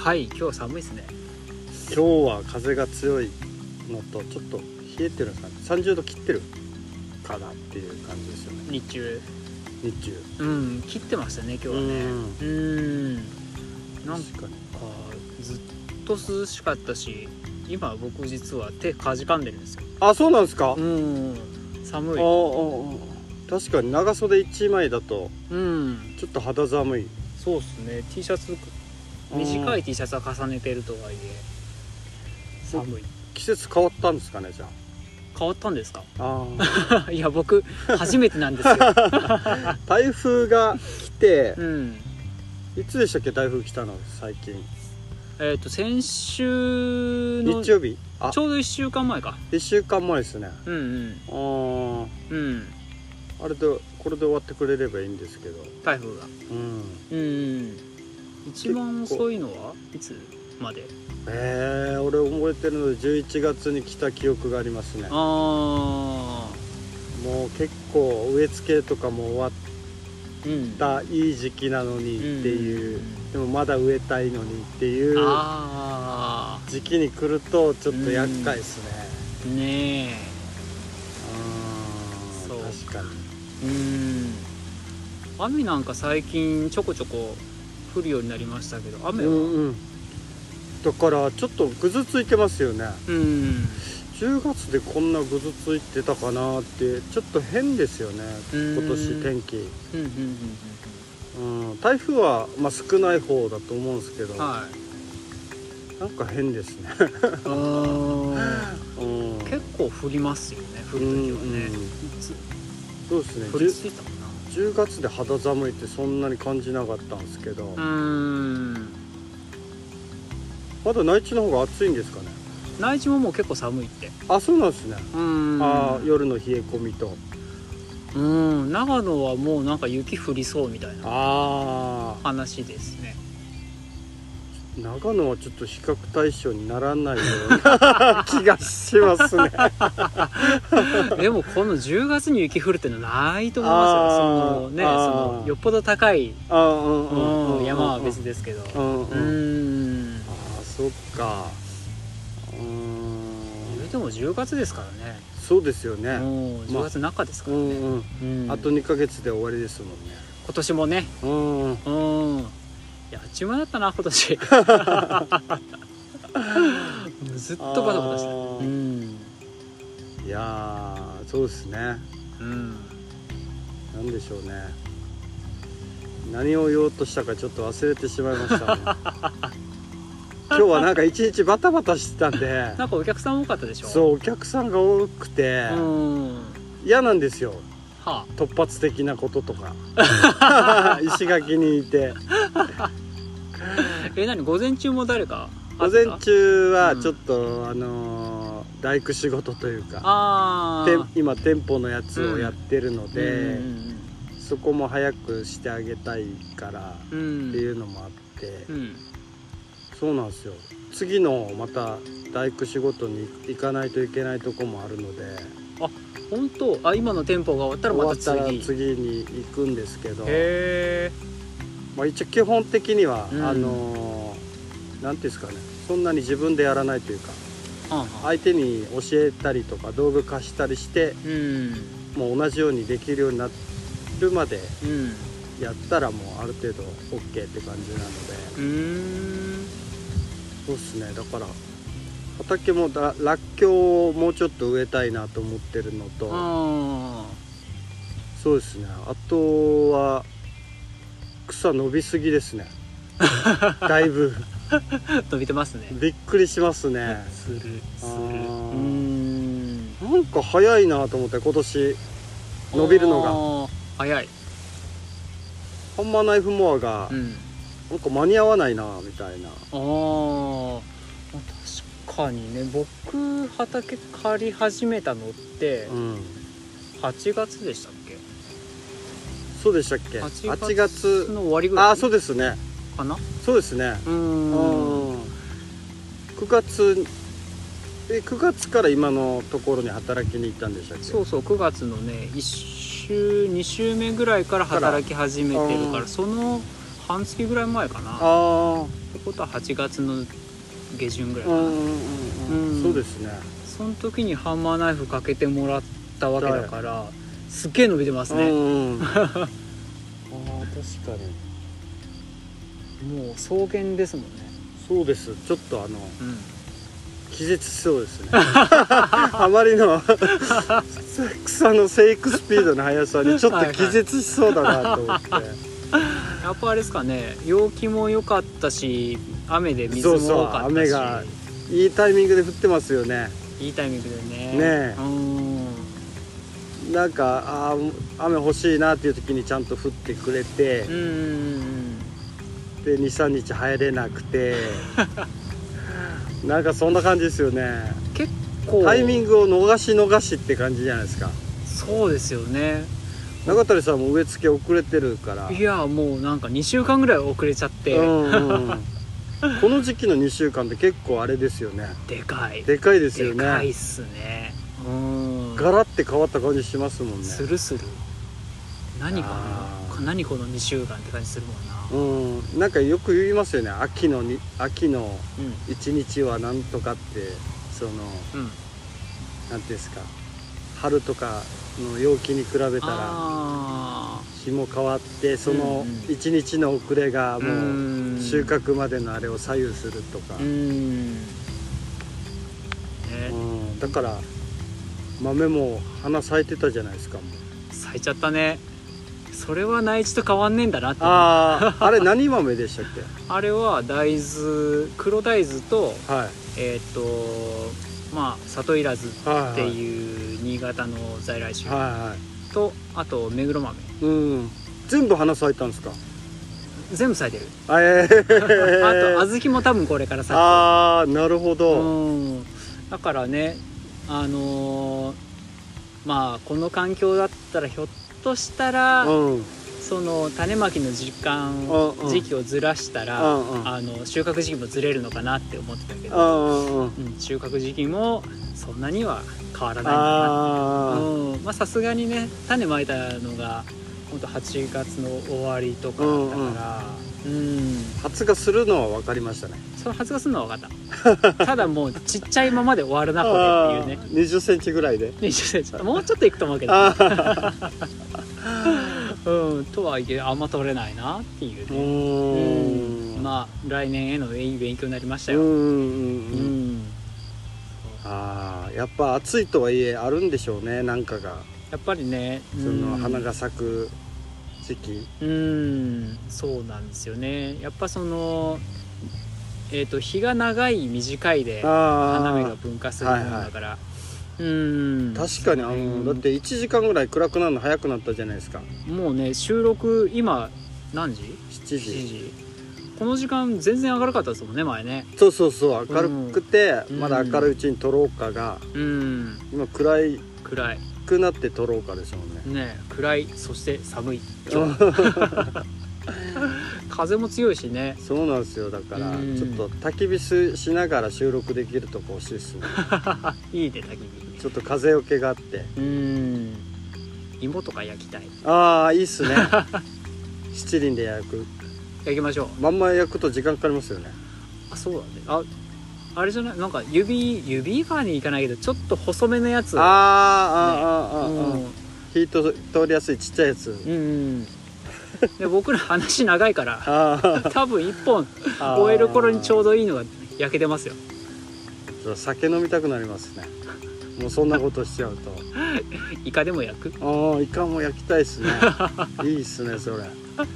はい、今日は寒いですね。 今日は風が強いのとちょっと冷えてるんですかね。30度切ってるかなっていう感じですよね。 日中切ってましたね今日はね。なんか確かにずっと涼しかったし、今僕実は手かじかんでるんですよ。 あ、そうなんですか。 寒い。 確かに長袖1枚だとちょっと肌寒い。 そうですね。T シャツ短い T シャツは重ねてるとはいえ寒い。 季節変わったんですかね。じゃ変わったんですか。 あいや僕初めてなんですよ。 台風が来て、いつでしたっけ台風来たの最近。 先週の日曜日、 ちょうど1週間前か。 1週間前ですね。あれでこれで終わってくれればいいんですけど、 台風が一番遅いのはいつまで？ 俺覚えてるので11月に来た記憶がありますね。もう結構植え付けとかも終わったいい時期なのにっていう、でもまだ植えたいのにっていう時期に来るとちょっと厄介ですね。 ねえ。 そう確かに。 雨なんか最近ちょこちょこ降るようになりましたけど、雨は、 だからちょっとぐずついてますよね。10月でこんなぐずついてたかなってちょっと変ですよね今年天気。台風は少ない方だと思うんですけど、なんか変ですね。 結構降りますよね、降る時はね。 そうですね。 降りついたかな。 10月で肌寒いってそんなに感じなかったんですけど、まだ内地の方が暑いんですかね。 内地ももう結構寒いって。 あ、そうなんですね。夜の冷え込みと。 長野はもうなんか雪降りそうみたいな話ですね。 長野はちょっと比較対象にならないような気がしますね。 でもこの10月に雪降るってのはないと思いますよ。そのよっぽど高い山は別ですけど。 そっか。 でも10月ですからね。 そうですよね。 10月中ですからね。 あと2ヶ月で終わりですもんね。 今年もね。やっちまだったな今年。ずっとバタバタしてた。 いやそうですね。なんでしょうね。何を言おうとしたかちょっと忘れてしまいましたね。今日はなんか一日バタバタしてたんで。 なんかお客さん多かったでしょ。 そう、お客さんが多くて嫌なんですよ。突発的なこととか。石垣にいて。 何午前中も誰か？ 午前中はちょっと大工仕事というか、今店舗のやつをやってるので、そこも早くしてあげたいからっていうのもあって、そうなんですよ。次のまた大工仕事に行かないといけないとこもあるので。 本当？今の店舗が終わったらまた次に行くんですけど、一応基本的にはなんていうんですかね、そんなに自分でやらないというか、相手に教えたりとか道具貸したりして、もう同じようにできるようになるまでやったらもうある程度 OK って感じなので。そうですね。だから畑もらっきょうをもうちょっと植えたいなと思ってるのと、そうですね。あとは草伸びすぎですね。だいぶ伸びてますね。 びっくりしますね。 するなんか早いなと思って、今年伸びるのが早い。 ハンマーナイフモアがなんか間に合わないなみたいな。 確かにね。僕畑借り始めたのって8月でしたっけ？ そうでしたっけ？8月の終わりぐらい。 そうですね。 かな？ そうですね。9月から今のところに働きに行ったんでしたっけ？ そうそう、9月のね1週2週目ぐらいから働き始めてるから、その半月ぐらい前かな。 ことは8月の下旬ぐらいかな。 そうですね。 その時にハンマーナイフかけてもらったわけだから、すっげえ伸びてますね。 あ確かにもう草原ですもんね。 そうです。ちょっと気絶しそうですね。あまりの草の生育スピードの速さにちょっと気絶しそうだなと思って、 やっぱあれですかね、陽気も良かったし、雨で水も多かったし、 雨がいいタイミングで降ってますよね。 いいタイミングでね。 ねえ、なんか雨欲しいなっていう時にちゃんと降ってくれて、で 2,3 日入れなくてなんかそんな感じですよね。 結構タイミングを逃しって感じじゃないですか。 そうですよね。 中谷さんも植え付け遅れてるから。 いやもうなんか2週間ぐらい遅れちゃって、 この時期の2週間って結構あれですよね。 でかいですよね。 でかいっすね。 ガラッて変わった感じしますもんね。 する何かな、何この2週間って感じするもんな。 なんかよく言いますよね。秋の1日はなんとかってなんていうんですか、春とかの陽気に比べたら日も変わって、その1日の遅れがもう収穫までのあれを左右するとか、だから豆も花咲いてたじゃないですか。もう咲いちゃったね。それは内地と変わんねえんだなって。 あれ何豆でしたっけ？ あれは大豆、黒大豆と、里いらずっていう新潟の在来種と、あと目黒豆。 全部花咲いたんですか？ 全部咲いてる。あと小豆も多分これから咲く。 なるほど。 だからね、この環境だったらひょっとしたら、その種まきの時期をずらしたら、収穫時期もずれるのかなって思ってたけど、収穫時期もそんなには変わらないんだな。さすがにね、種まいたのが本当8月の終わりとかだったから、 発芽するのは分かりましたね。 その発芽するのは分かった。ただもうちっちゃいままで終わるなこれっていうね。 20センチぐらいで。 20センチ、もうちょっといくと思うけど。とはいえあんま取れないなっていうね。来年へのいい勉強になりましたよ。 やっぱ暑いとはいえあるんでしょうね、なんかが。 やっぱりね、 その花が咲く時期。 そうなんですよね。やっぱその日が長い短いで花芽が分化するものだから。 確かにだって1時間ぐらい暗くなるの早くなったじゃないですか。 もうね、収録今何時 ？7時。 この時間全然明るかったですもんね、前ね。 そう明るくて、まだ明るいうちに撮ろうかが、今暗くなって撮ろうかですもんね。 暗い、そして寒い今日。風も強いしね。 そうなんですよ。だからちょっと焚き火しながら収録できるとこ欲しいですね。 いいね、焚き火。 ちょっと風よけがあって。 芋とか焼きたい。 いいっすね。七輪で焼きましょう。 まんま焼くと時間かかりますよね。 そうだね。あれじゃない、なんか指バーにいかないけど、ちょっと細めのやつ。 火通りやすいちっちゃいやつ。 で僕ら話長いから多分1本終える頃にちょうどいいのが焼けてますよ。 酒飲みたくなりますね。もうそんなことしちゃうと。 イカでも焼く？ イカも焼きたいですね。いいっすねそれ。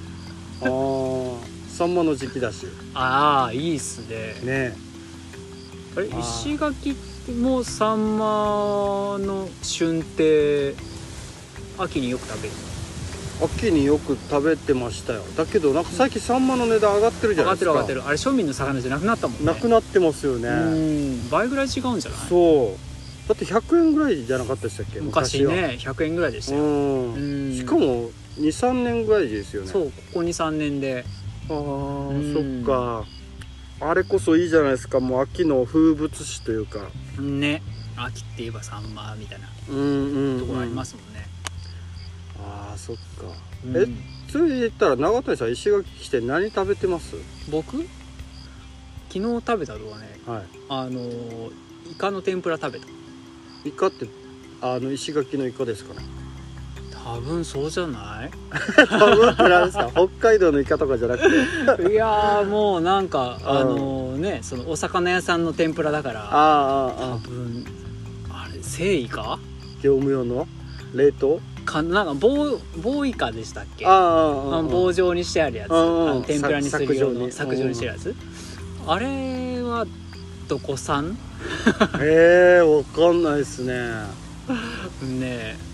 サンマの時期だし。いいっすね。あれ、 石垣もサンマの旬って秋によく食べるの？ 秋によく食べてましたよ。だけどなんか最近サンマの値段上がってるじゃないですか。 上がってる。あれ庶民の魚じゃなくなったもんね。 なくなってますよね。 倍ぐらい違うんじゃない？ だって100円ぐらいじゃなかったでしたっけ？ 昔ね、100円ぐらいでしたよ。 しかも 2,3 年ぐらいですよね。 ここ 2,3 年で。 そっか。あれこそいいじゃないですか。もう秋の風物詩というかね。秋って言えばサンマみたいなところありますもんね。 そっか。それで言ったら長谷さん石垣来て何食べてます？ 僕昨日食べたのはね、イカの天ぷら食べた。 イカって石垣のイカですかね。 多分そうじゃない？ 多分って何ですか？北海道のイカとかじゃなくて。 いやもうなんかね、そのお魚屋さんの天ぷらだから、多分あれ生イカ？ 業務用の冷凍？ なんか棒イカでしたっけ？棒状にしてあるやつ、天ぷらにするような削状にしてるやつ。あれはどこ産？ わかんないですね。 ねえ。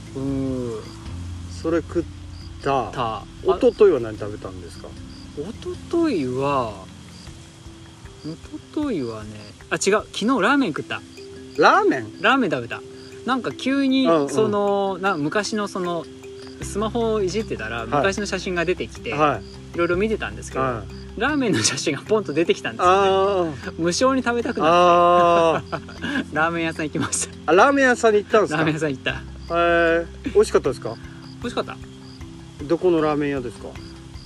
それ食った。一昨日は何食べたんですか？ 一昨日はね、違う、昨日ラーメン食った。ラーメン食べた。なんか急に昔のそのスマホをいじってたら昔の写真が出てきて、いろいろ見てたんですけど、ラーメンの写真がポンと出てきたんですよね。無性に食べたくなってラーメン屋さん行きました。 ラーメン屋さんに行ったんですか？ ラーメン屋さん行った。 美味しかったですか？ 美味しかった。 どこのラーメン屋ですか？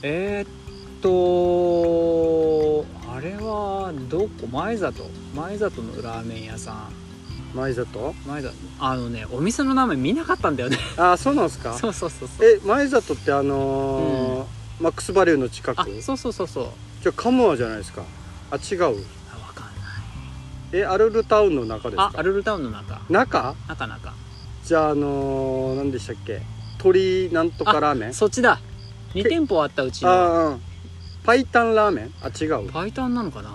あれはどこ？前里のラーメン屋さん。前里お店の名前見なかったんだよね。 そうなんですか？ そう。 前里ってマックスバリューの近く？ そう。 じゃあカムアじゃないですか？違う？わかんない。 アルルタウンの中ですか？ アルルタウンの中。 中。じゃあ何でしたっけ？鶏なんとかラーメン？ そっちだ。2店舗あったうちの。 パイタンラーメン？違う。 パイタンなのかな。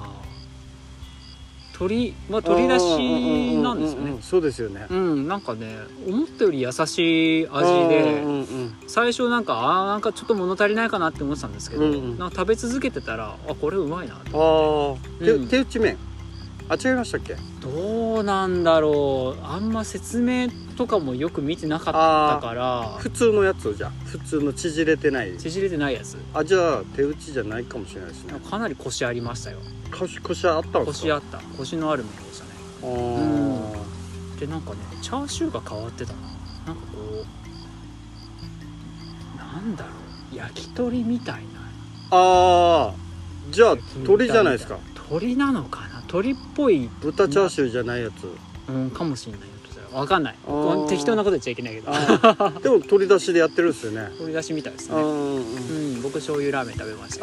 鶏だしなんですよね。 そうですよね。 なんかね、思ったより優しい味で、最初なんかちょっと物足りないかなって思ってたんですけど、なんか食べ続けてたらこれうまいなと。 手打ち麺？違いましたっけ？ どうなんだろう。あんま説明とかもよく見てなかったから。 普通のやつを、じゃあ普通の縮れてないやつ。 じゃあ手打ちじゃないかもしれないですね。 かなりコシありましたよ。 コシあったんですか？ コシのある麺でしたね。でなんかね、チャーシューが変わってたな。なんかこうなんだろう、焼き鳥みたいな。 じゃあ鶏じゃないですか？ 鶏なのかな。鶏っぽい。 豚チャーシューじゃないやつ。 かもしれないよ。わかんない。適当なこと言っちゃいけないけど。 でも鶏出しでやってるんですよね。 鶏出しみたいですね。僕醤油ラーメン食べました。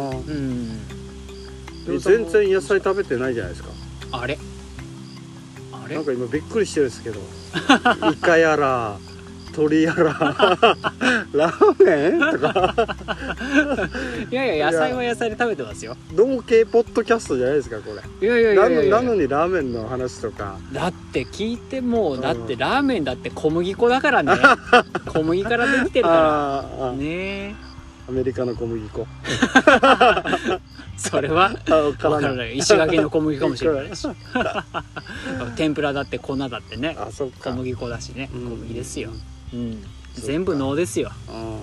全然野菜食べてないじゃないですか。 あれなんか今びっくりしてるんですけど、イカやら鶏やらラーメンとかいや野菜は野菜で食べてますよ。 同系ポッドキャストじゃないですかこれ。 いやなのにラーメンの話とか。 だって聞いても、だってラーメンだって小麦粉だからね。小麦からできてるからね。 アメリカの小麦粉それは分からない。石垣の小麦かもしれないし天ぷらだって粉だってね、小麦粉だしね。小麦ですよ。全部能ですよ。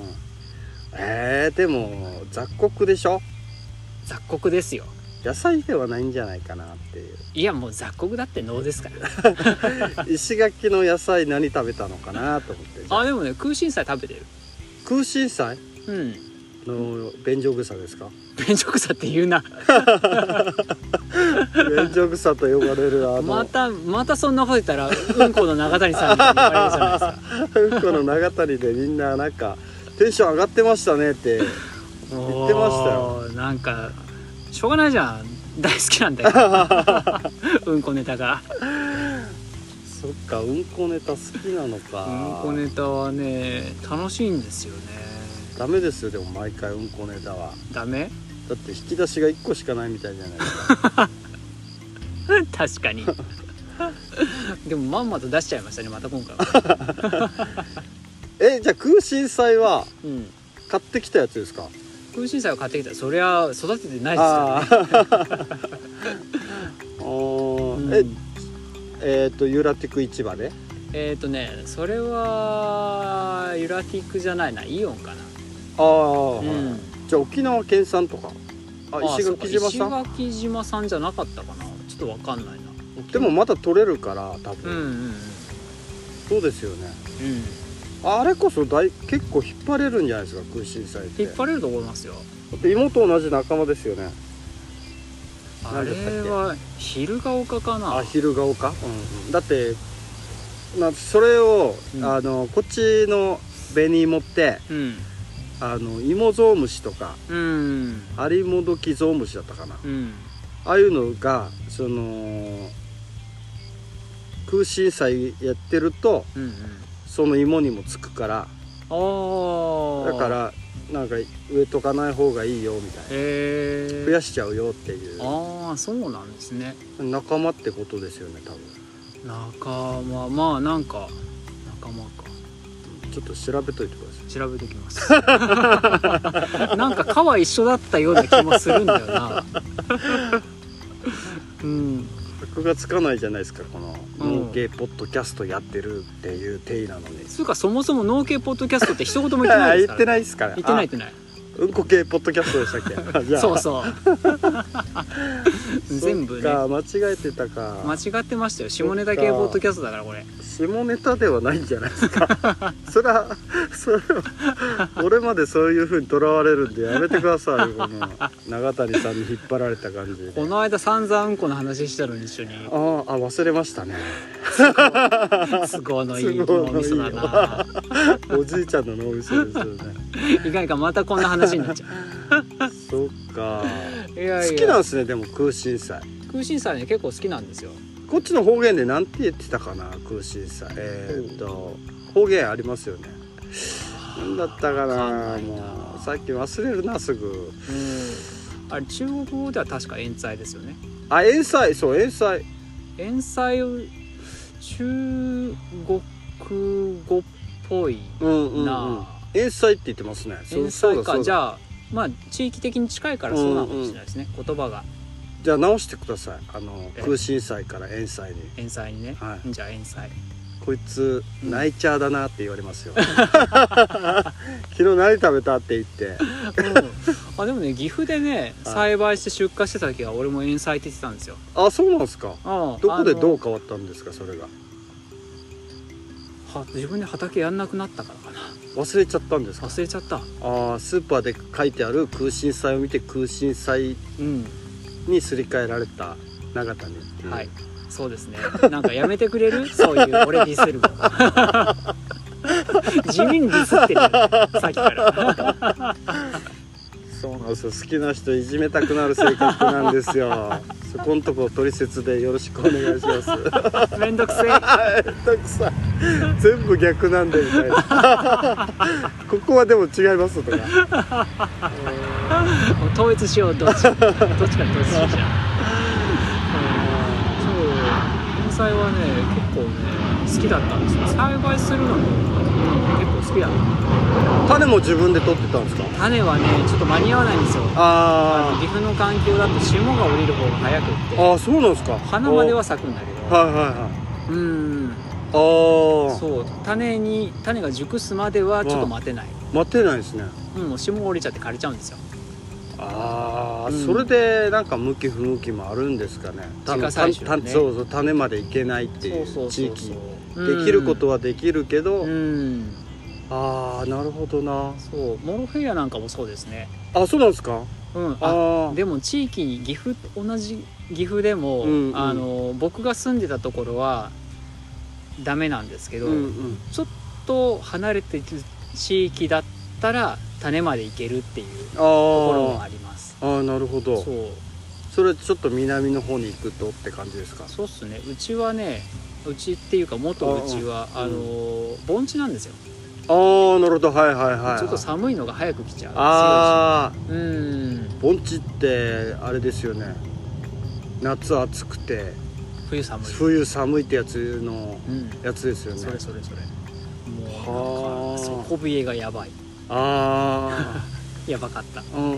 でも雑穀でしょ？ 雑穀ですよ。 野菜ではないんじゃないかなっていう。 いやもう雑穀だって能ですから石垣の野菜何食べたのかなと思って。 でもね、空心菜食べてる。 空心菜の便所草ですか？ 便所草って言うな便所草と呼ばれるまたそんなこと言ったらうんこの長谷さんみたいに言われるじゃないですか。 うんこの長谷でみんななんかテンション上がってましたねって言ってましたよ。 なんかしょうがないじゃん、大好きなんだようんこネタが。 そっか、うんこネタ好きなのか。 うんこネタはね楽しいんですよね。 ダメですよでも毎回うんこネタは。 ダメ？ だって引き出しが1個しかないみたいじゃないですか確かにでもまんまと出しちゃいましたね、また今回はじゃあ空心菜は買ってきたやつですか？ 空心菜を買ってきた。そりゃ育ててないですからねユラティク市場でそれはユラティクじゃないな、イオンかな。 じゃあ沖縄県産とか。石垣島さん？ 石垣島さんじゃなかったかな、ちょっと分かんないな。 でもまだ取れるから多分。そうですよね。あれこそ結構引っ張れるんじゃないですか空心菜って。 引っ張れると思いますよ。 だって芋と同じ仲間ですよね。 あれは昼が丘かな。 あ、昼が丘、だってそれを、こっちの紅芋って、芋ゾウムシとか、有モキゾウムシだったかな、ああいうのがその空心菜やってると、その芋にもつくから、だからなんか植えとかない方がいいよみたいな、増やしちゃうよっていう。 そうなんですね。 仲間ってことですよね、多分。 仲間、まあなんか仲間か。 ちょっと調べといてください。 調べときますなんか科は一緒だったような気もするんだよな箔がつかないじゃないですか、この農系ポッドキャストやってるっていう体なのに。 つうかそもそも農系ポッドキャストって一言も言ってないですから、 言ってないですから。 言ってないうんこ系ポッドキャストでしたっけじゃあそうそう全部ね、 間違えてたか。 間違ってましたよ。下ネタ系ポッドキャストだからこれ。 下ネタではないんじゃないですかそれは俺までそういう風にとらわれるんでやめてくださいよ、この永谷さんに引っ張られた感じで。 この間散々うんこの話したのに一緒に。 忘れましたね。 都合のいい脳みそだなおじいちゃんの脳みそですよねいかんか、またこんな話になっちゃうそっか。 いや好きなんですね。でも空心菜ね結構好きなんですよ。 こっちの方言でなんて言ってたかな、空心菜。方言ありますよね。なんだったかな、もうさっき忘れるなすぐ。 あれ中国語では確か塩菜ですよね。 塩菜、そう塩菜。 塩菜中国語っぽいな。 塩菜って言ってますね。 塩菜か。じゃあまあ地域的に近いからそうなのかもしれないですね、言葉が。 じゃあ直してください。空心菜から塩菜に。 塩菜にね、じゃあ塩菜。 こいつナイチャーだなって言われますよ昨日何食べたって言ってでもね岐阜でね栽培して出荷してた時は俺も塩菜って言ってたんですよ。 そうなんですか。どこでどう変わったんですか、それが。 自分で畑やんなくなったからかな。 忘れちゃったんですか。 忘れちゃった。 スーパーで書いてある空心菜を見て空心菜にすり替えられた永谷っていう。 そうですね。なんかやめてくれるそういう俺ディスるの地味にディスってるよ、さっきからそうなんですよ。好きな人いじめたくなる性格なんですよそこんとこ取説でよろしくお願いしますめんどくせえめんどくさい全部逆なんでみたいなここはでも違いますとか統一しよう。どっちかに統一しようじゃん野菜はね結構ね好きだったんですよ。栽培するのも、結構好きだった。 種も自分で取ってたんですか。 種はねちょっと間に合わないんですよ。岐阜の環境だと霜が降りる方が早くって。 そうなんですか。 花までは咲くんだけど、そう種が熟すまではちょっと待てない。 待てないですね。 もう霜が降りちゃって枯れちゃうんですよ。 それでなんか向き不向きもあるんですかね。 自家採集ね。 そう種までいけないっていう地域できることはできるけど、なるほどな。 そうモロヘイヤなんかもそうですね。 そうなんですか。 でも地域に同じ岐阜でも、僕が住んでたところはダメなんですけど、ちょっと離れてる地域だったら種までいけるっていうところもあります。 なるほど。それちょっと南の方に行くとって感じですか。 そうっすね。うちはね、うちっていうか元うちは盆地なんですよ。 なるほど。 ちょっと寒いのが早く来ちゃう。 盆地ってあれですよね。夏暑くて冬寒いってやつのやつですよね。 それもうなんか底冷えがやばい。やばかった。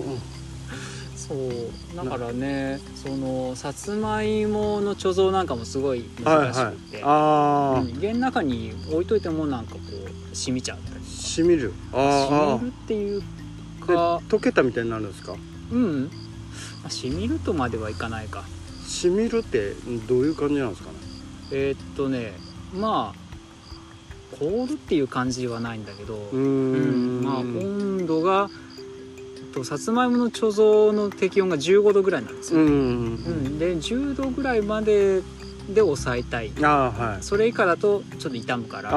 そうだからね、さつまいもの貯蔵なんかもすごい難しくて、家の中に置いといてもなんかこう染みちゃったり。 染みるっていうか溶けたみたいになるんですか。 染みるとまではいかないか。 染みるってどういう感じなんですかね。 まあ凍るっていう感じはないんだけど、温度がさつまいもの貯蔵の適温が15度ぐらいなんですよ、で10度ぐらいまでで抑えたい。それ以下だとちょっと傷むから、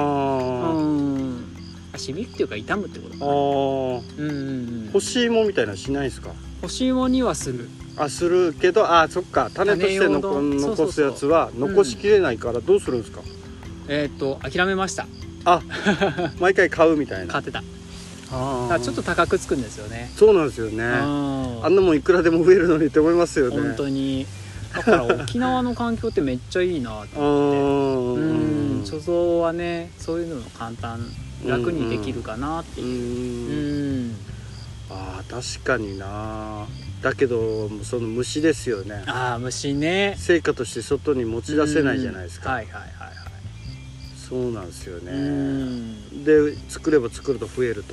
しみるっていうか傷むってことかな。 干し芋みたいなのしないですか？ 干し芋にはする。 するけど、そっか、種として残すやつは残しきれないからどうするんですか？ 諦めました。 毎回買うみたいな。 買ってた。ちょっと高くつくんですよね。 そうなんですよね。あんなもんいくらでも増えるのにって思いますよね。 本当に。だから沖縄の環境ってめっちゃいいなって思って貯蔵はね、そういうの簡単、楽にできるかなっていう。 確かにな。だけどその虫ですよね。 虫ね。 成果として外に持ち出せないじゃないですか。そうなんですよね。で作れば作ると増えると。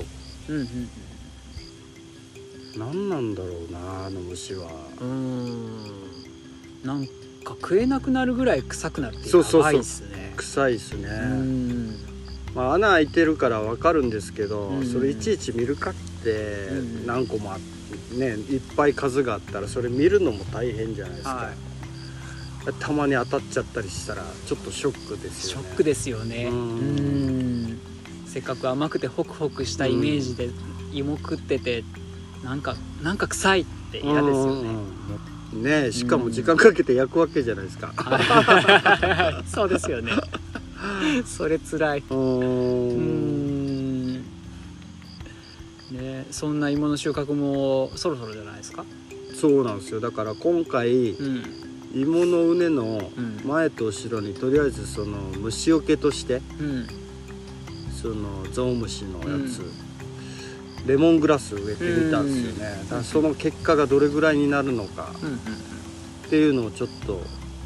何なんだろうな、あの虫は。 なんか食えなくなるぐらい臭くなるっていうのはやばいっすね。 臭いっすね。穴開いてるから分かるんですけど、それいちいち見るかって何個もね、いっぱい数があったらそれ見るのも大変じゃないですか。たまに当たっちゃったりしたらちょっとショックですよね。 ショックですよね。せっかく甘くてホクホクしたイメージで芋食ってて、なんか臭いって嫌ですよね。 しかも時間かけて焼くわけじゃないですか。 そうですよね。それつらい。そんな芋の収穫もそろそろじゃないですか？ そうなんですよ。だから今回、芋の畝の前と後ろにとりあえずその虫除けとして、そのゾウムシのやつ、レモングラス植えてみたんですよね。だからその結果がどれぐらいになるのかっていうのをちょっと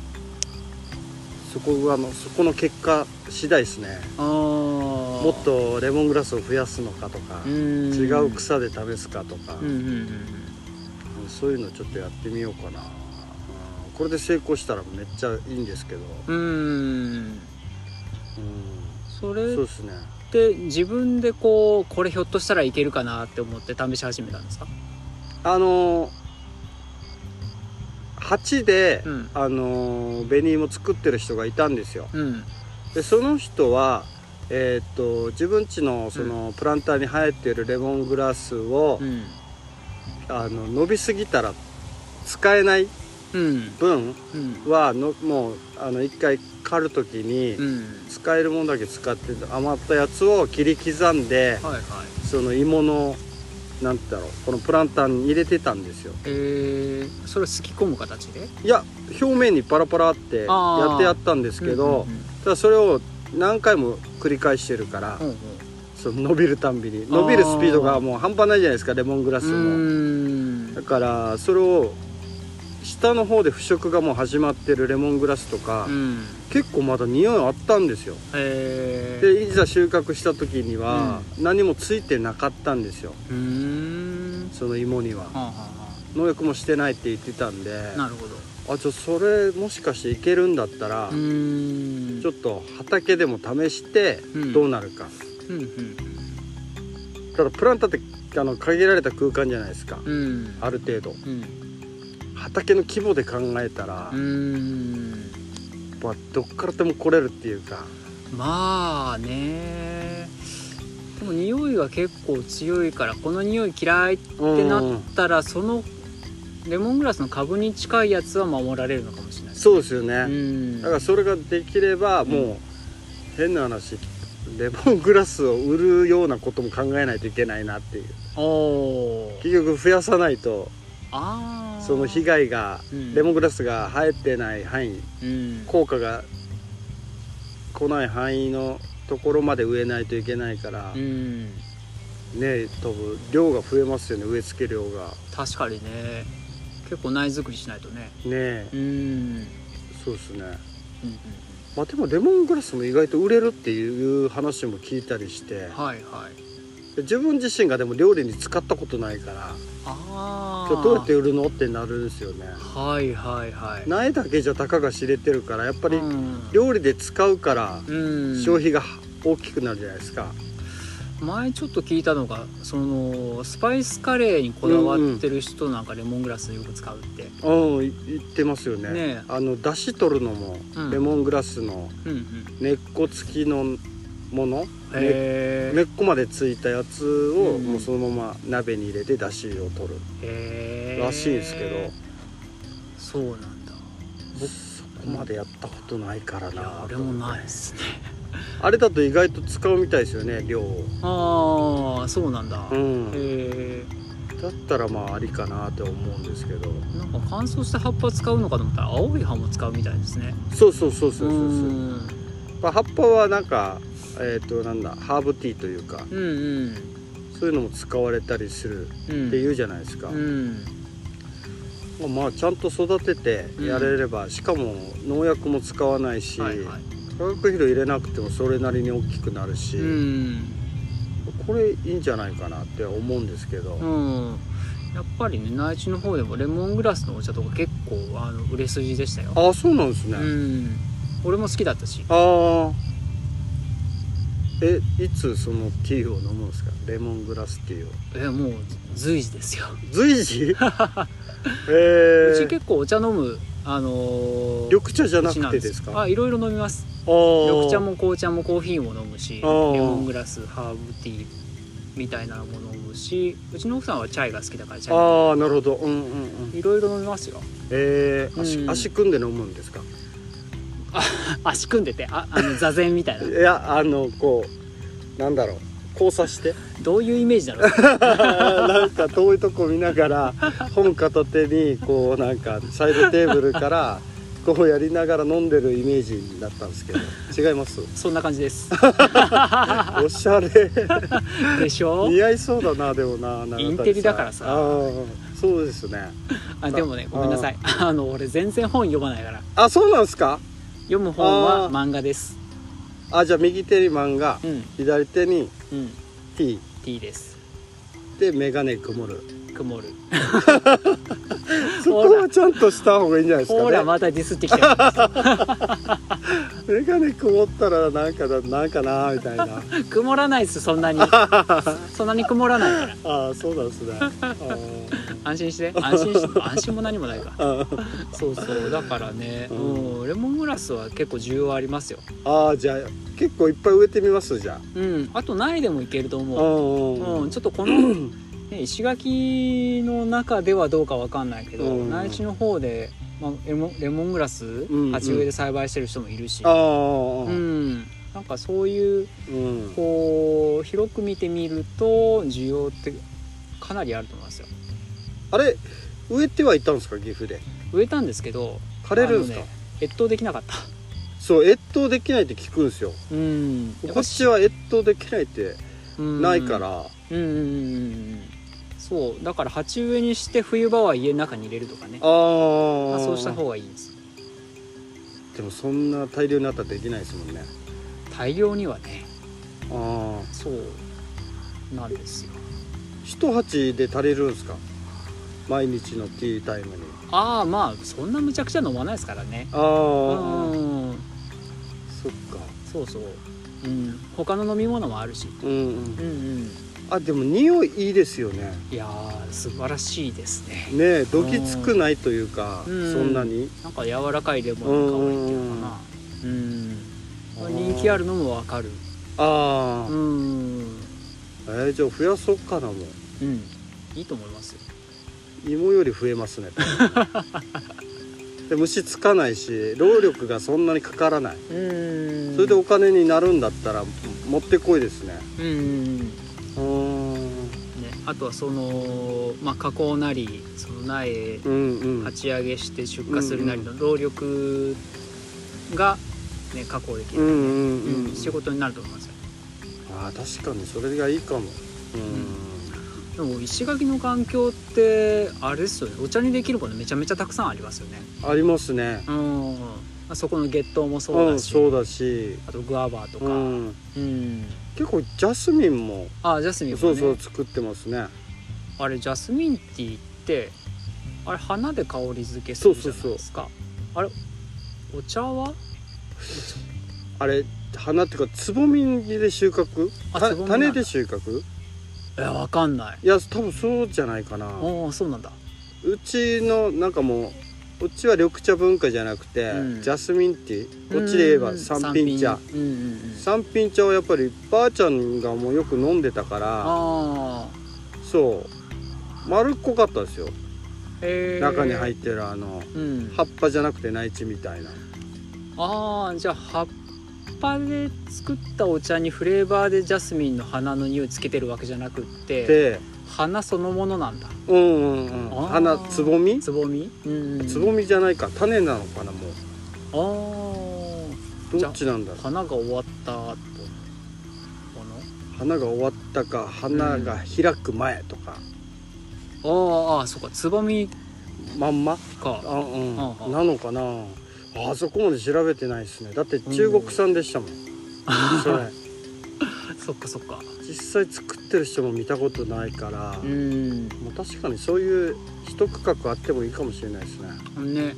そこの結果次第ですね。もっとレモングラスを増やすのかとか、違う草で試すかとか、そういうのちょっとやってみようかな。これで成功したらめっちゃいいんですけど。 それそうですね。 で自分でこれひょっとしたらいけるかなって思って試し始めたんですか？ 鉢で、紅芋作ってる人がいたんですよ。でその人は、自分家のそのプランターに生えてるレモングラスを、伸びすぎたら使えない分はもう一回刈る時に使えるものだけ使って余ったやつを切り刻んで、その芋のなんだろう、このプランターに入れてたんですよ。 それをすき込む形で？いや、表面にパラパラってやってやったんですけど、ただそれを何回も繰り返してるから、その伸びるたんびに伸びるスピードがもう半端ないじゃないですか、レモングラスも。だからそれを下の方で腐食がもう始まってるレモングラスとか、結構まだ匂いあったんですよ。でいざ収穫した時には何もついてなかったんですよ。その芋には農薬もしてないって言ってたんで、 なるほど。 それもしかしていけるんだったらちょっと畑でも試してどうなるか。ただプランターって限られた空間じゃないですか、ある程度。畑の規模で考えたらどっからでも来れるっていうか。 まあね、でも匂いが結構強いから、この匂い嫌いってなったら、そのレモングラスの株に近いやつは守られるのかもしれない。 そうですよね。だからそれができればもう変な話、レモングラスを売るようなことも考えないといけないなっていう。結局増やさないとその被害が、レモングラスが生えてない範囲、効果が来ない範囲のところまで植えないといけないから、多分量が増えますよね、植え付け量が。 確かにね、結構苗作りしないとね。 そうですね。でもレモングラスも意外と売れるっていう話も聞いたりして、自分自身がでも料理に使ったことないから、どうやって売るのってなるんですよね。苗だけじゃたかが知れてるから、やっぱり料理で使うから消費が大きくなるじゃないですか。 前ちょっと聞いたのがそのスパイスカレーにこだわってる人なんかレモングラスよく使うって、 言ってますよね。出汁取るのもレモングラスの根っこ付きのもの、根っこまでついたやつをもうそのまま鍋に入れて出汁を取るらしいんですけど、 そうなんだ。 僕そこまでやったことないからな。 いや俺もないですね。 あれだと意外と使うみたいですよね、量を。 ああそうなんだ。だったらまあありかなって思うんですけど、 なんか乾燥した葉っぱ使うのかと思ったら青い葉も使うみたいですね。 そう葉っぱはなんかなんだハーブティーというか、そういうのも使われたりするっていうじゃないですか。まあちゃんと育ててやれれば、しかも農薬も使わないし、化学肥料入れなくてもそれなりに大きくなるし、これいいんじゃないかなって思うんですけど、 やっぱりね内地の方でもレモングラスのお茶とか結構売れ筋でしたよ。 ああそうなんですね。 俺も好きだったし。 いつそのティーを飲むんですか、レモングラスティーを。 もう随時ですよ。 随時？うち結構お茶飲む緑茶じゃなくてですか？ いろいろ飲みます。緑茶も紅茶もコーヒーも飲むし、レモングラスハーブティーみたいなのも飲むし、うちの奥さんはチャイが好きだからチャイ。 なるほど。 いろいろ飲みますよ。 足組んで飲むんですか？ 足組んでて座禅みたいな。 いやこうなんだろう、交差してどういうイメージなの？ なんか遠いとこ見ながら本片手にこうなんかサイドテーブルからこうやりながら飲んでるイメージだったんですけど、違います？ そんな感じです。 おしゃれでしょ？ 似合いそうだな。でもな、 インテリだからさ。 そうですね。 でもねごめんなさい、俺全然本読まないから。 そうなんですか？ 読む本は漫画です。 じゃあ右手に漫画、左手にティーです。 でメガネ曇る。そこはちゃんとした方がいいんじゃないですかね。 ほらまたディスってきた。 メガネ曇ったらなんかなみたいな。 曇らないです、そんなに曇らないから。 そうなんですね。 安心して安心も何もないか。そうだからね、レモングラスは結構需要ありますよ。 じゃあ結構いっぱい植えてみます。じゃあと苗でもいけると思う。ちょっとこの石垣の中ではどうかわかんないけど、内地の方で、レモングラス鉢植えで栽培してる人もいるし、なんかそういう、こう広く見てみると需要ってかなりあると思いますよ。 あれ植えてはいたんですか？岐阜で植えたんですけど枯れるんですか？ 越冬できなかった。 そう、越冬できないって聞くんですよ。こっちは越冬できないってないから。 そうだから鉢植えにして冬場は家の中に入れるとかね。そうした方がいいんです。 でもそんな大量になったらできないですもんね。 大量にはね。そうなんですよ。 一鉢で足りるんですか？毎日のティータイムに。 まあそんなむちゃくちゃ飲まないですからね。 そっか。 そう他の飲み物もあるし。 でも匂いいいですよね。 いやー素晴らしいですね。 ね、どぎつくないというか、そんなになんか柔らかいレモンの香りっていうのかな。人気あるのもわかる。 じゃあ増やそうかなもう。 いいと思いますよ。 芋より増えますね。で虫つかないし労力がそんなにかからない。それでお金になるんだったらもってこいですね。 あとはその加工なりその苗鉢上げして出荷するなりの労力がね加工できる仕事になると思いますよ。 確かにそれがいいかも。 でも石垣の環境ってあれですよね、お茶にできることめちゃめちゃたくさんありますよね。 ありますね。 そこの月桃もそうだし、あとグアバとか、 結構ジャスミンもジャスミンもね、 そう作ってますね。 あれジャスミンティーってあれ花で香り付けするじゃないですか。あれお茶はあれ花っていうかつぼみで収穫？種で収穫？ わかんない。 いや多分そうじゃないかな。 そうなんだ。 うちのなんかもううちは緑茶文化じゃなくて、ジャスミンティー、こっちで言えば三品茶。三品茶はやっぱりばあちゃんがもうよく飲んでたから、そう丸っこかったですよ。中に入ってる葉っぱじゃなくて内地みたいな。 じゃあ葉っぱで作ったお茶にフレーバーでジャスミンの花の匂いつけてるわけじゃなくって花そのものなんだ。 花つぼみ？ つぼみ？ つぼみじゃないか、種なのかなもう。どっちなんだろう。 花が終わった後。 花が終わったか花が開く前とか。 そうか、つぼみまんまか。 なのかな。あそこまで調べてないですね。だって中国産でしたもん。それ。 そっかそっか。 実際作ってる人も見たことないから、もう確かにそういう一区画あってもいいかもしれないですね。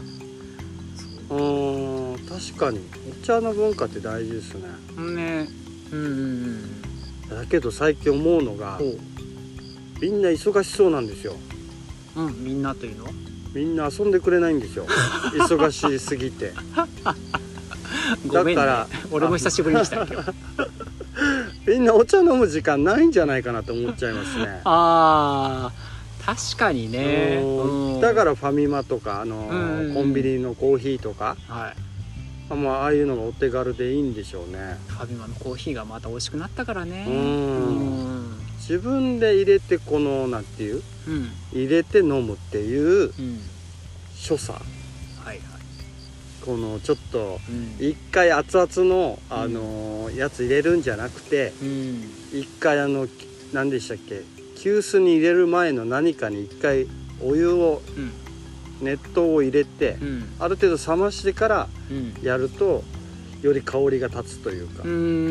確かにお茶の文化って大事ですね。だけど最近思うのが、みんな忙しそうなんですよ。 みんなというのは？ みんな遊んでくれないんですよ。忙しすぎて。 ごめんね、だから俺も久しぶりにしたけど。 みんなお茶飲む時間ないんじゃないかなと思っちゃいますね。 確かにね。 だからファミマとかコンビニのコーヒーとか、ああいうのがお手軽でいいんでしょうね。 ファミマのコーヒーがまた美味しくなったからね。 自分で入れてなんていう、入れて飲むっていう所作。このちょっと一回熱々のやつ入れるんじゃなくて、一回何でしたっけ、急須に入れる前の何かに一回お湯を、熱湯を入れて、ある程度冷ましてからやるとより香りが立つというか、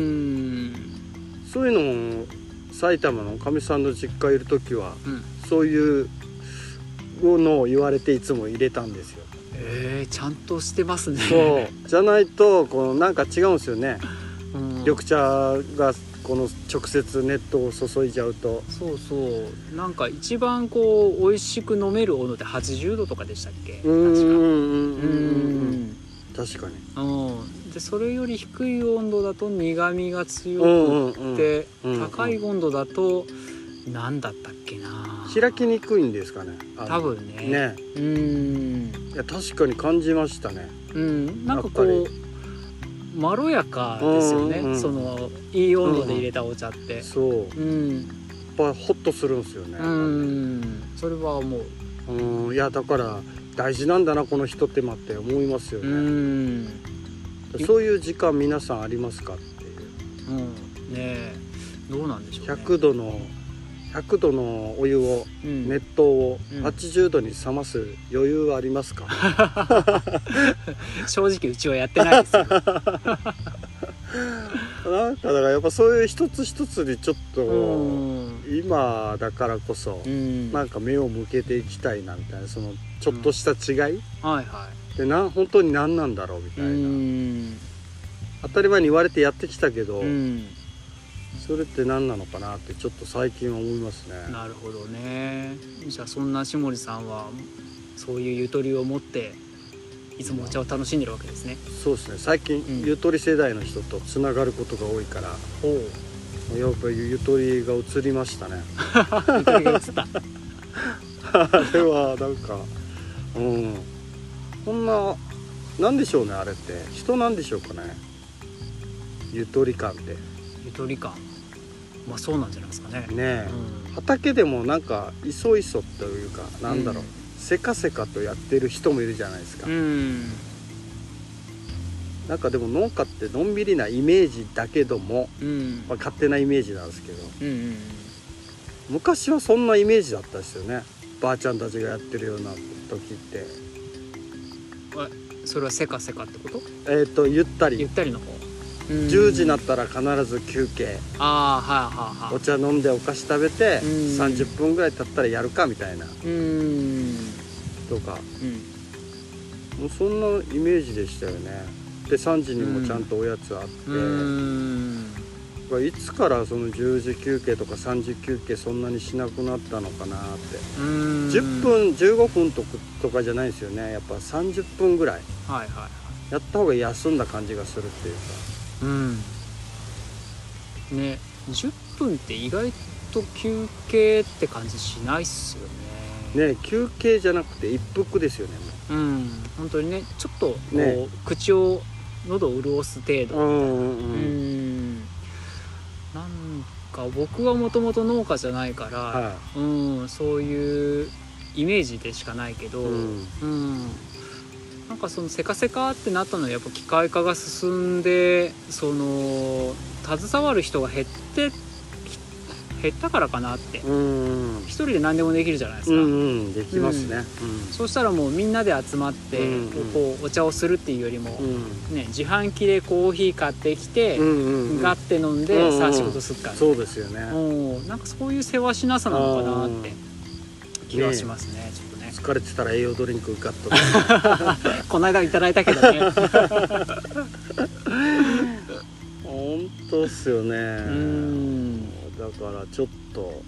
そういうのも埼玉のかみさんの実家いる時は、そういうのを言われていつも入れたんですよ。 ちゃんとしてますね。 そうじゃないとなんか違うんですよね。緑茶が直接熱湯を注いじゃうと、 なんか一番美味しく飲める温度って80度とかでしたっけ？ 確かに。でそれより低い温度だと苦みが強くて、高い温度だと何だったっけな、 開きにくいんですかね、 多分ね。 いや確かに感じましたね。 なんかまろやかですよね、いい温度で入れたお茶って。やっぱホッとするんですよね。 それは思う。いやだから大事なんだなこのひと手間って思いますよね。そういう時間皆さんありますかっていう。 どうなんでしょうね。 100度のお湯を、熱湯を80度に冷ます余裕はありますか？ 正直うちはやってないですよ。だからやっぱそういう一つ一つにちょっと今だからこそなんか目を向けていきたいなみたいな、そのちょっとした違いで本当に何なんだろうみたいな、当たり前に言われてやってきたけど、それって何なのかなってちょっと最近は思いますね。 なるほどね。じゃあそんな下森さんはそういうゆとりを持っていつもお茶を楽しんでるわけですね。 そうですね。最近、ゆとり世代の人とつながることが多いから、やっぱりゆとりが移りましたね。 ゆとりが移った。 あれはなんかこんななんでしょうね、あれって人なんでしょうかね、ゆとり感って。 ゆとり感、そうなんじゃないですかね。 畑でもなんかいそいそというか、なんだろう、せかせかとやってる人もいるじゃないですか。なんかでも農家ってのんびりなイメージだけども、勝手なイメージなんですけど、昔はそんなイメージだったですよね。ばあちゃんたちがやってるような時って。 それはせかせかってこと？ ゆったりの方。 10時になったら必ず休憩、お茶飲んでお菓子食べて30分ぐらい経ったらやるかみたいなとか、もうそんなイメージでしたよね。 で3時にもちゃんとおやつあって、いつからその10時休憩とか3時休憩そんなにしなくなったのかなって。10分15分とかじゃないですよね。やっぱ30分ぐらいやった方が休んだ感じがするっていうか、 ね、10分って意外と休憩って感じしないっすよね。 休憩じゃなくて一服ですよね。 本当にね、ちょっとこう、口を喉を潤す程度。なんか僕はもともと農家じゃないから、そういうイメージでしかないけど、なんかそのせかせかってなったのはやっぱ機械化が進んで、その携わる人が減ったからかなって。一人で何でもできるじゃないですか。 できますね。 そうしたらもうみんなで集まってこうお茶をするっていうよりも、自販機でコーヒー買ってきてガッて飲んでさあ仕事するから、 そうですよね。 なんかそういうせわしなさなのかなって気がしますね。ちょっとね、 疲れてたら栄養ドリンクガッとこの間いただいたけどね。 本当っすよね。だからちょっと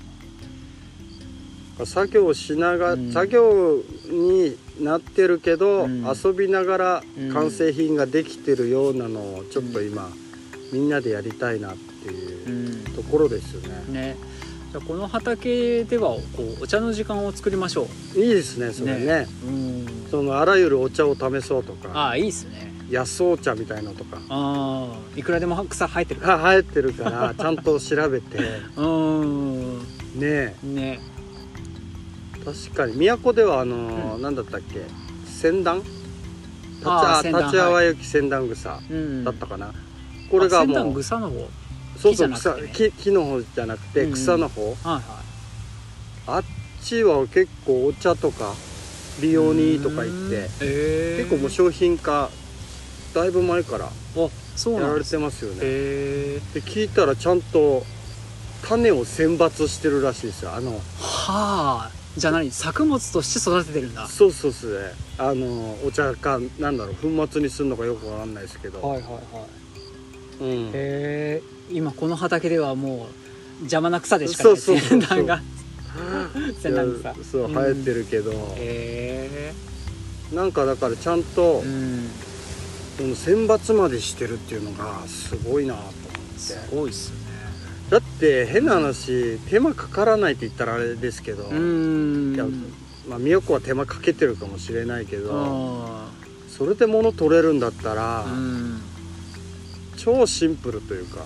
作業しながら、作業になってるけど、遊びながら完成品ができてるようなのをちょっと今、みんなでやりたいなっていうところですよね。 じゃあこの畑ではこうお茶の時間を作りましょう。 いいですね、それね。そのあらゆるお茶を試そうとか。 いいですね。 野草茶みたいなとか。 いくらでも草生えてるから。生えてるからちゃんと調べて。ね。確かに都では何だったっけ、仙段、立粟雪仙段草だったかな。これがもう仙段草の方。 そうそう、木の方じゃなくて草の方。あっちは結構お茶とか美容にいいとか言って結構もう商品化だいぶ前からやられてますよね。で聞いたらちゃんと種を選抜してるらしいですよ。 じゃあ作物として育ててるんだ。 そうっすね。お茶かなんだろう、粉末にするのかよくわかんないですけど。 今この畑ではもう邪魔な草でしかない。仙段が仙段草そう生えてるけど、なんかだからちゃんと選抜までしてるっていうのがすごいなと思って。 すごいっすよね。 だって変な話、手間かからないって言ったらあれですけど、都は手間かけてるかもしれないけど、それで物取れるんだったら超シンプルというか、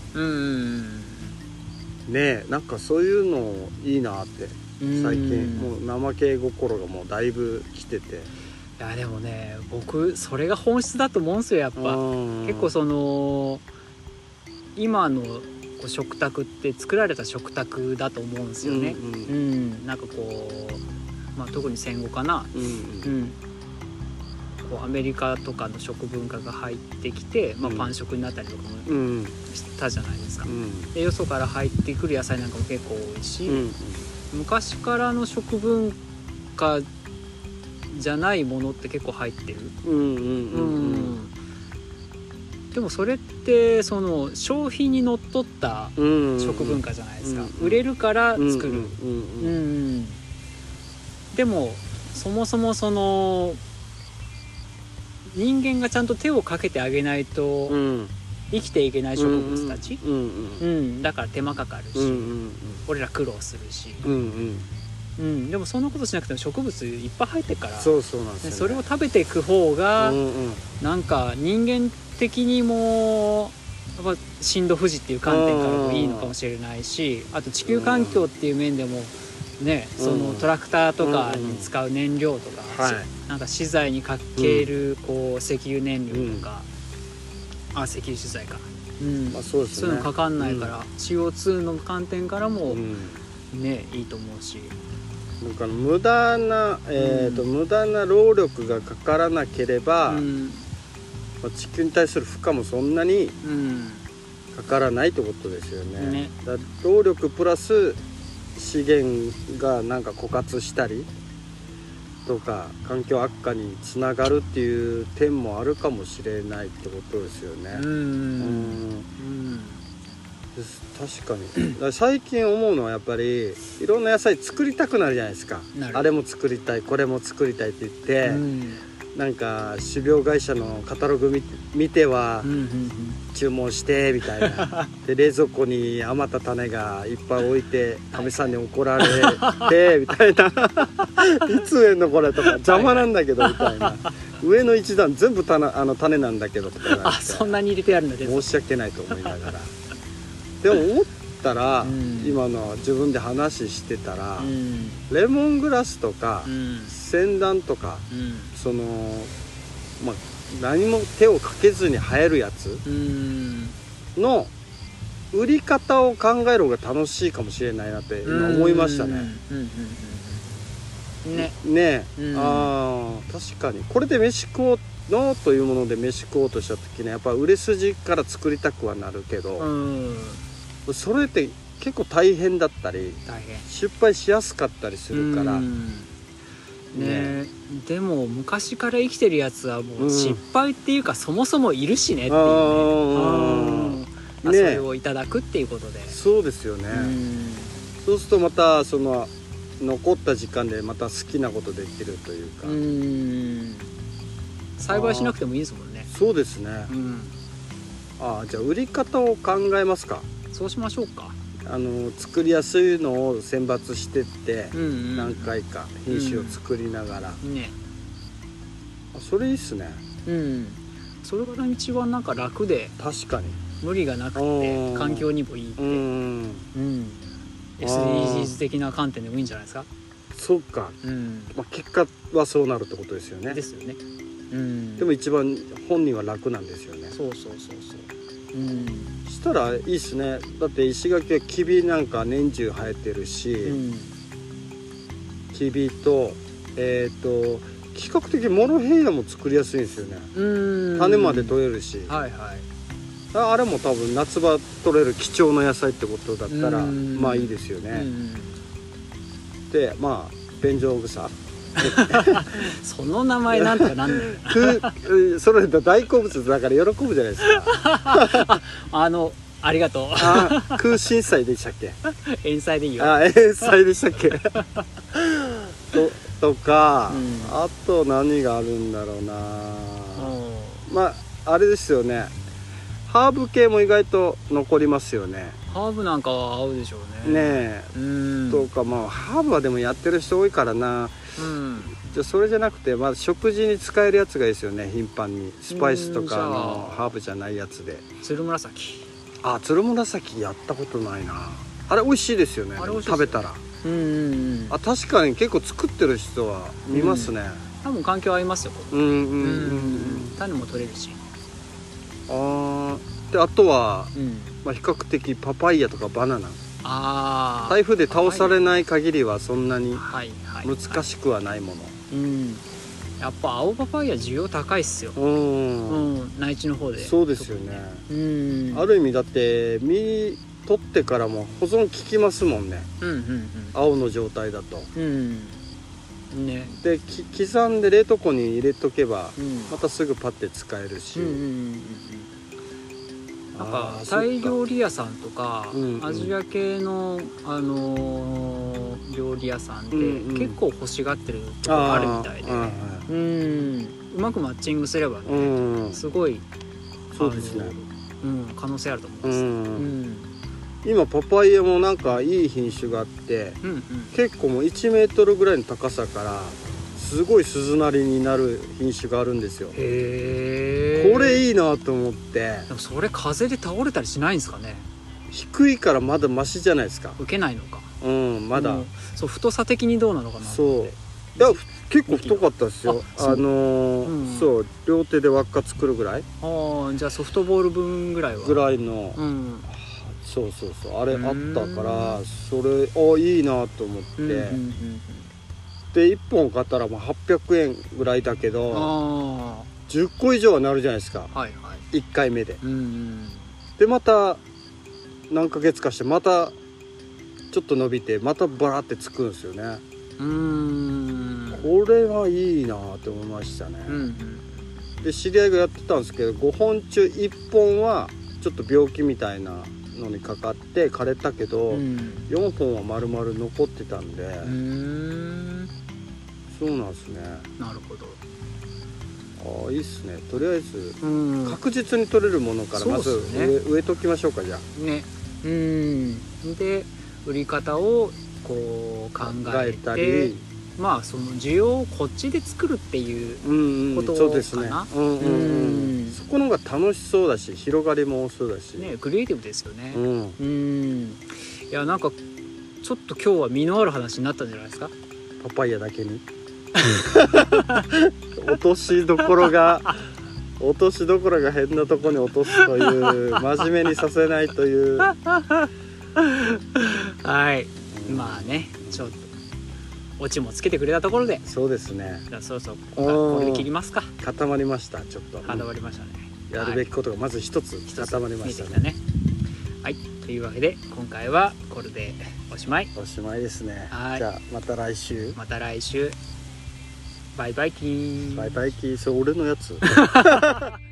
なんかそういうのいいなって最近もう怠け心がもうだいぶ来てて。 いやでもね、僕それが本質だと思うんですよ。やっぱ結構その今の食卓って作られた食卓だと思うんですよね。なんかこう、特に戦後かな、こうアメリカとかの食文化が入ってきて、パン食になったりとかもしたじゃないですか。でよそから入ってくる野菜なんかも結構多いし、昔からの食文化じゃないものって結構入ってる。でもそれってその消費にのっとった食文化じゃないですか。売れるから作る。でもそもそもその人間がちゃんと手をかけてあげないと生きていけない植物たち、だから手間かかるし、俺ら苦労するし、でもそんなことしなくても植物いっぱい入ってるから、 そうなんですよね。 それを食べていく方がなんか人間的にもやっぱ震度富士っていう観点からもいいのかもしれないし、あと地球環境っていう面でもね、そのトラクターとかに使う燃料とか、なんか資材にかけるこう石油燃料とか、石油資材か、そういうのかかんないから、CO2 の観点からもね、いいと思うし、 なんか無駄な労力がかからなければ、地球に対する負荷もそんなにかからないってことですよね。だ労力プラス資源がなんか枯渇したりとか環境悪化につながるっていう点もあるかもしれないってことですよね。確かに。だから最近思うのはやっぱりいろんな野菜作りたくなるじゃないですか。あれも作りたいこれも作りたいって言って、なんか種苗会社のカタログ見ては注文してみたいなで冷蔵庫に余った種がいっぱい置いてかみさんに怒られてみたいないつ植えんのこれとか邪魔なんだけどみたいな上の一段全部種なんだけどとか言われて、 そんなに入れてあるんだ。 申し訳ないと思いながらでも思ったら、今の自分で話してたら、レモングラスとか、センダンとか、そのまあ何も手をかけずに生えるやつの売り方を考える方が楽しいかもしれないなって今思いましたね。確かにこれで飯食おうのというもので飯食おうとした時にやっぱ売れ筋から作りたくはなるけど、それって結構大変だったり失敗しやすかったりするからでも昔から生きてるやつはもう失敗っていうかそもそもいるしねっていうね、それをいただくっていうことで。 そうですよね。そうするとまたその残った時間でまた好きなことできるというか、 栽培しなくてもいいですもんね。 そうですね。じゃあ売り方を考えますか。 そうしましょうか。 作りやすいのを選抜してって、何回か品種を作りながら、それいいっすね。 それが一番なんか楽で、 確かに無理がなくて環境にもいいって、SDGs 的な観点でもいいんじゃないですか。 そうか、結果はそうなるってことですよね。 ですよね。 でも一番本人は楽なんですよね。 そうしたらいいっすね。だって石垣はキビなんか年中生えてるし、キビと比較的モロヘイヤも作りやすいんですよね。種まで取れるし、あれも多分夏場取れる貴重な野菜ってことだったらまあいいですよね。でまあ便所草その名前なんとかなんないそれ大好物だから喜ぶじゃないですか。 ありがとう。 空心菜でしたっけ。 塩菜でいいよ。 塩菜でしたっけとか、あと何があるんだろうな。まああれですよね。ハーブ系も意外と残りますよね。 ハーブなんかは合うでしょうね。 とかまあハーブはでもやってる人多いからな。じゃあそれじゃなくて、まあ、食事に使えるやつがいいですよね。頻繁にスパイスとかハーブじゃないやつで。 つるむらさき。 つるむらさきやったことないな。あれ美味しいですよね。食べたら確かに結構作ってる人は見ますね。 多分環境合いますよ。種も取れるし。 であとは、まあ、比較的パパイヤとかバナナ、台風で倒されない限りはそんなに難しくはないもの。 やっぱ青パパイヤ需要高いっすよ。内地の方で。 そうですよね。ある意味だって実取ってからも保存効きますもんね。青の状態だと。で刻んで冷凍庫に入れとけば、またすぐパッて使えるし。 なんかタイ料理屋さんとかアジア系の料理屋さんで結構欲しがってるところあるみたいで、うまくマッチングすればね、すごいそうですね。 可能性あると思います。 今パパイヤもなんかいい品種があって、結構もう1メートルぐらいの高さからすごい鈴なりになる品種があるんですよ。これいいなと思って。 でもそれ風で倒れたりしないんですかね。 低いからまだマシじゃないですか。 受けないのか。 まだ。 そう太さ的にどうなのかなって。 そう。いや結構太かったですよ。そう両手で輪っか作るぐらい。 じゃあソフトボール分ぐらいは。 ぐらいの。そうあれあったからそれいいなと思って。で1本買ったらもう800円ぐらいだけど10個以上はなるじゃないですか、1回目で。でまた何ヶ月かしてまたちょっと伸びてまたバラってつくんですよね。 これはいいなって思いましたね、で知り合いがやってたんですけど、5本中1本はちょっと病気みたいなのにかかって枯れたけど、4本は丸々残ってたんで、そうなんですね。 なるほど。 いいっすね。とりあえず確実に取れるものからまず植えときましょうか、じゃあね。 で売り方をこう考えたり、まあその需要をこっちで作るっていうことかな。 そうですね。そこの方が楽しそうだし、広がりも多そうだしね、クリエイティブですよね。いや、なんかちょっと今日は実のある話になったんじゃないですか。 パパイヤだけに落としどころが変なとこに落とすという、真面目にさせないというはい、 まあね、ちょっとオチもつけてくれたところで、 そうですね。 じゃあそうこれで切りますか。 固まりました。ちょっと固まりましたね。 やるべきことがまず一つ固まりましたね。 はい、というわけで今回はこれでおしまいですね。じゃあまた来週。 バイバイキー。 それ俺のやつ